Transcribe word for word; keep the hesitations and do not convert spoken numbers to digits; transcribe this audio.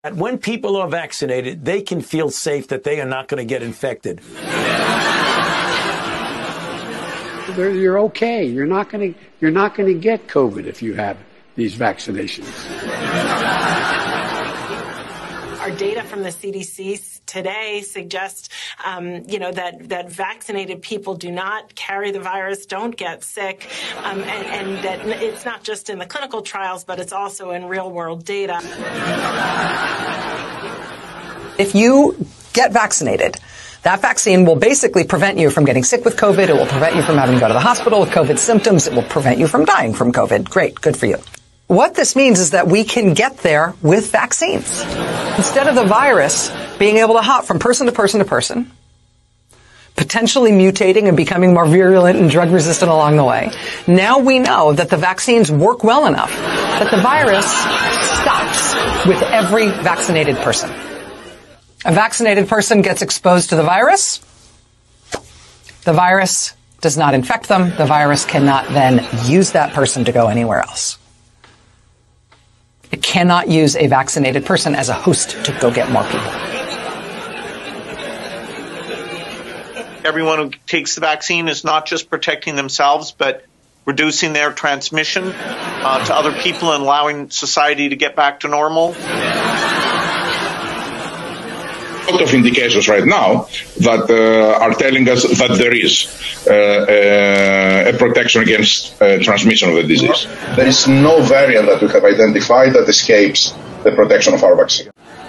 When people are vaccinated, they can feel safe that they are not going to get infected. You're okay. You're not going to you're not going to get COVID if you have these vaccinations. Our data from the C D C today suggests, um, you know, that, that vaccinated people do not carry the virus, don't get sick, um, and, and that it's not just in the clinical trials, but it's also in real-world data. If you get vaccinated, that vaccine will basically prevent you from getting sick with COVID. It will prevent you from having to go to the hospital with COVID symptoms. It will prevent you from dying from COVID. Great. Good for you. What this means is that we can get there with vaccines. Instead of the virus being able to hop from person to person to person, potentially mutating and becoming more virulent and drug resistant along the way, now we know that the vaccines work well enough that the virus stops with every vaccinated person. A vaccinated person gets exposed to the virus. The virus does not infect them. The virus cannot then use that person to go anywhere else. It cannot use a vaccinated person as a host to go get more people. Everyone who takes the vaccine is not just protecting themselves, but reducing their transmission uh, to other people and allowing society to get back to normal. A lot of indications right now that uh, are telling us that there is uh, uh, a protection against uh, transmission of the disease. There is no variant that we have identified that escapes the protection of our vaccine.